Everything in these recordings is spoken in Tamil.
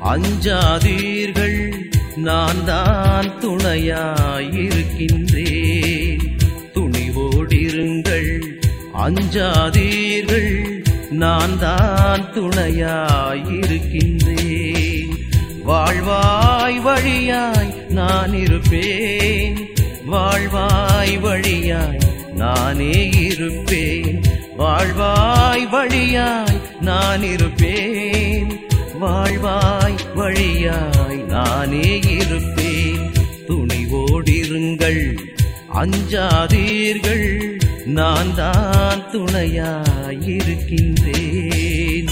அஞ்சாதீர்கள், நான் தான் துணையாயிருக்கின்றேன். துணிவோடிருங்கள், அஞ்சாதீர்கள், நான் தான் துணையாயிருக்கின்றேன். வாழ்வாய் வழியாய் நான் இருப்பேன், வாழ்வாய் வழியாய் நானே இருப்பேன். வாழ்வாய் வழியாய் நான் இருப்பேன், வாழ்வாய் வழியாய் நானே இருப்பேன். துணிவோடிருங்கள், அஞ்சாதீர்கள், நான் தான் துணையாயிருக்கின்றேன்.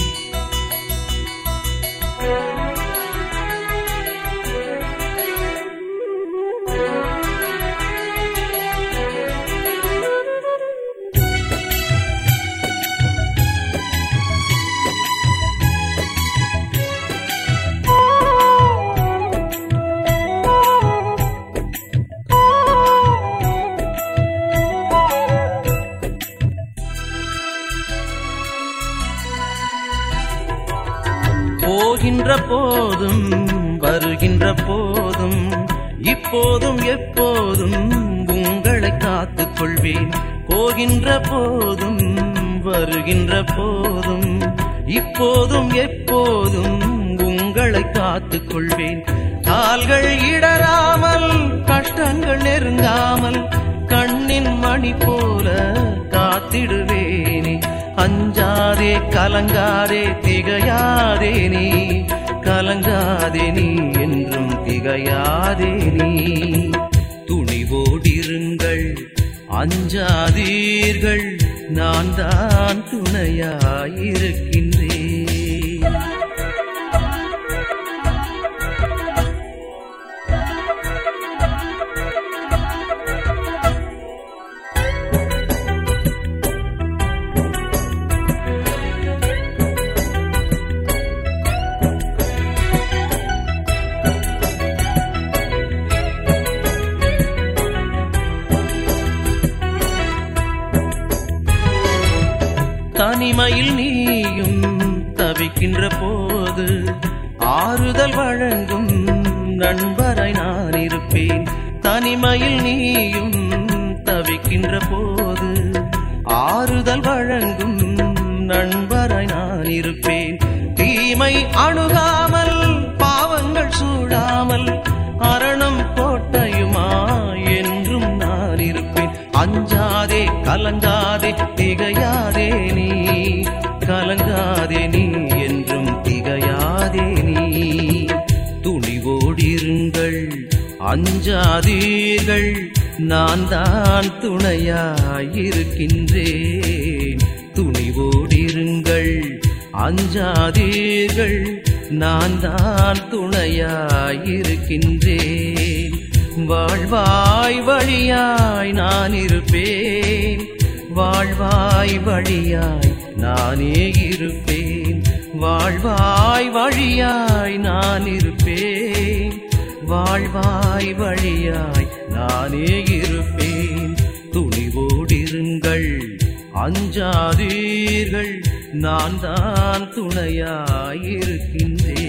போகின்ற போதும் வருகின்ற போதும் இப்போதும் எப்போதும் உங்களை காத்துக் கொள்வேன். போகின்ற போதும் வருகின்ற போதும் இப்போதும் எப்போதும் உங்களை காத்துக் கொள்வேன். கால்கள் இடராமல் கஷ்டங்கள் நெருங்காமல் கண்ணின் மணி போல காத்திடுவேனே. அஞ்சாதே கலங்காதே திகையாதே நீ, கலங்காதே நீ என்றும் திகையாதே நீ. துணிவோடிருங்கள், அஞ்சாதீர்கள், நான் தான் துணையாயிருக்கின்றேன். தனிமையில் நீயும் தவிக்கின்ற போது ஆறுதல் வழங்கும் நண்பராய் நான் இருப்பேன். தனிமையில் நீயும் தவிக்கின்ற போது ஆறுதல் வழங்கும் நண்பராய் நான் இருப்பேன். தீமை அணுகாமல் பாவங்கள் சூடாமல் அரணம் கோட்டையுமா என்றும் நான் இருப்பேன். அஞ்சாதே கலங்காதே திகையாதே நீ, கலங்காதே நீ என்றும் திகையாதே நீ. துணிவோடிருங்கள், அஞ்சாதீர்கள், நான் தான் துணையாயிருக்கின்றேன். துணிவோடிருங்கள், அஞ்சாதீர்கள், நான் தான் துணையாயிருக்கின்றேன். வாழ்வாய் வழியாய் நான் இருப்பேன், வாழ்வாய் வழியாய் நானே இருப்பேன். வாழ்வாய் வழியாய் நான் இருப்பேன், வாழ்வாய் வழியாய் நானே இருப்பேன். துணிவோடிருங்கள், அஞ்சாதீர்கள், நான் தான் துணையாயிருக்கின்றேன்.